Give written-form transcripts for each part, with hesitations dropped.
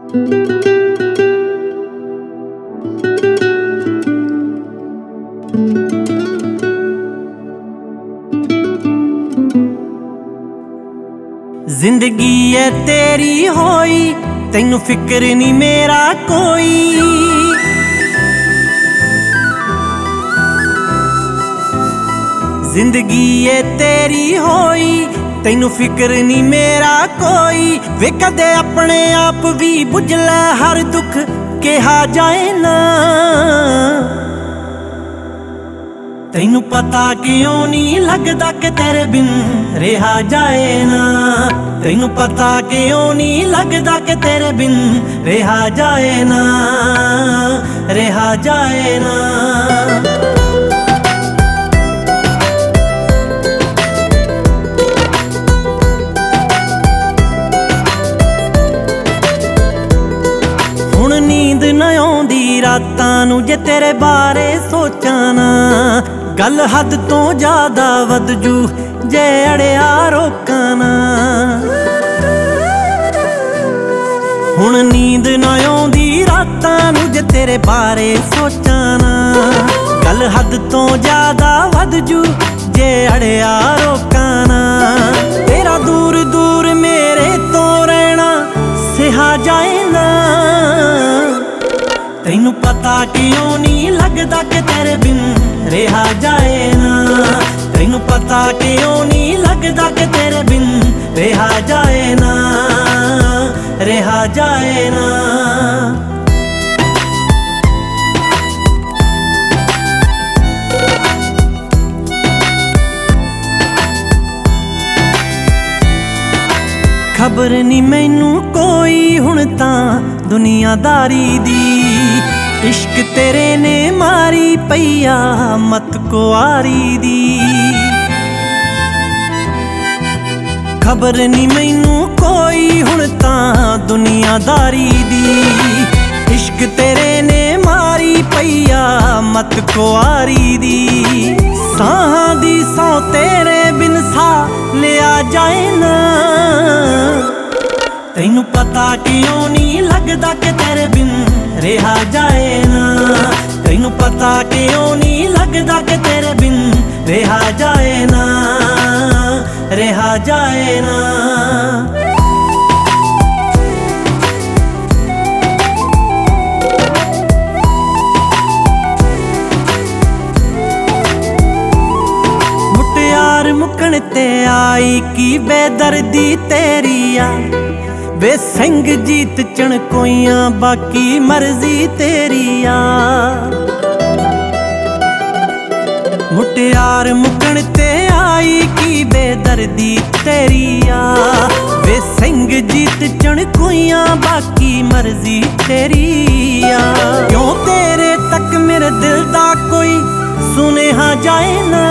जिंदगी है तेरी होई तैनू फिक्र नहीं मेरा कोई। जिंदगी है तेरी होई तैनू फिक्र नहीं मेरा कोई। वे कदे अपने आप भी बुझ लै हर दुख कहा जाए ना। तैनू पता क्यों नहीं लगदा कि तेरे बिन रहा जाए ना। तैनू पता क्यों नहीं लगदा कि तेरे बिन रहा जाए ना, रहा जाए ना। हुण नींद न आउंदी रातां नूं जे तेरे बारे सोचां ना। गल हद तो ज्यादा वध जू जे अड़िया रोकां ना। हुण नींद ना आउंदी रातां नूं जे तेरे बारे सोचां ना। गल हद तो ज्यादा वध जू जे अड़िया रोकां ना। तेरा दूर दूर मेरे तो रहना सिहा जाए ना। तैनू पता क्यों नहीं लगदा कि तेरे बिन रहा जाए ना। तैनू पता क्यों नहीं लगदा कि तेरे बिन रहा जाए ना, रहा जाए ना। खबर नहीं मैनू कोई हुण तां दुनियादारी दी। इश्क तेरे ने मारी पैया मत कुआरी दी। खबर नहीं मैनू कोई हुण तां दुनियादारी दी। इश्क तेरे ने मारी पैया मत कुआरी दी। साहां दी सौ तेरे बिन सा लिया जाए ना। तैनू पता क्यों नहीं लगदा कि तेरे बिन रहा जाए ना। तैनू पता क्यों नहीं लगदा कि तेरे बिन रहा जाए ना, रहा जाए ना। मुटियार मुकण ते आई की बेदर्दी तेरी आ। वे सिंह जीत चणकोइयां बाकी मर्जी तेरी आ। मुटियार मुकण ते आई की बेदर्दी तेरी आ। वे सिंह जीत चणकोइयां बाकी मर्जी तेरी आ। क्यों तेरे तक मेरे दिल दा कोई सुनेहा जाए ना।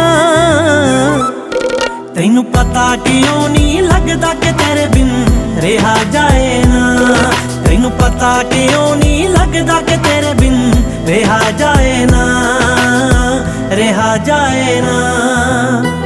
तैनू पता क्यों नहीं लगदा कि तेरे बिन रहा जाए ना। तैनू पता क्यों नहीं लगदा कि तेरे बिन रहा जाए ना, रहा जाए ना।